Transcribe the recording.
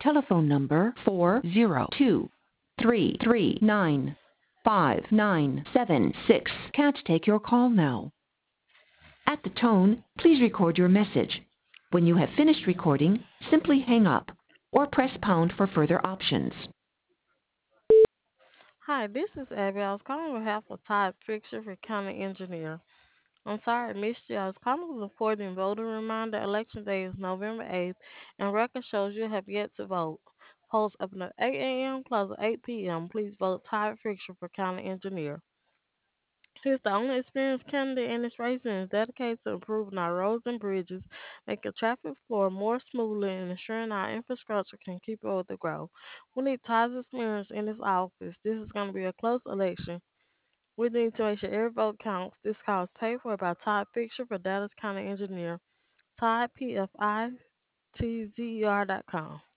telephone number 402-339-5976. Can't take your call now. At the tone, please record your message. When you have finished recording, simply hang up or press pound for further options. Hi, this is Abby. I was calling on behalf of Todd Fixer for County Engineer. I'm sorry I missed you. I was calling to report and voter reminder. Election day is November 8th, and record shows you have yet to vote. Polls open at 8 a.m., close at 8 p.m. Please vote Todd Fixer for County Engineer. He's the only experienced candidate in this race and is dedicated to improving our roads and bridges, making traffic flow more smoothly, and ensuring our infrastructure can keep up with the growth. We need Todd's experience in this office. This is going to be a close election. We need to make sure every vote counts. This call is paid for by Todd Fixer for Dallas County Engineer. Todd, PFITZER.com.